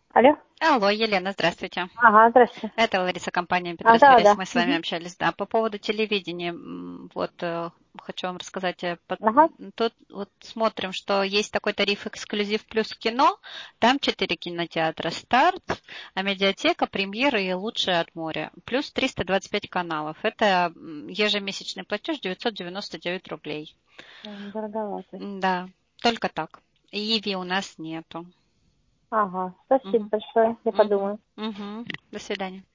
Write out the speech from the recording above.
Алло. Алло, Елена, здравствуйте. Ага, здравствуйте. Это Лариса, компания Да, Петросвязь. да. Мы с вами Мгм. общались, да, по поводу телевидения. Хочу вам рассказать. Ага. Тут вот смотрим, что есть такой тариф «Эксклюзив плюс кино». Там 4 кинотеатра «Старт», а медиатека, премьеры и «Лучшее от моря». Плюс 325 каналов. Это ежемесячный платеж 999 рублей. Дороговато. Да, только так. Иви у нас нету. Ага, спасибо Мгм. большое. Я Мгм. подумаю. Мгм. До свидания.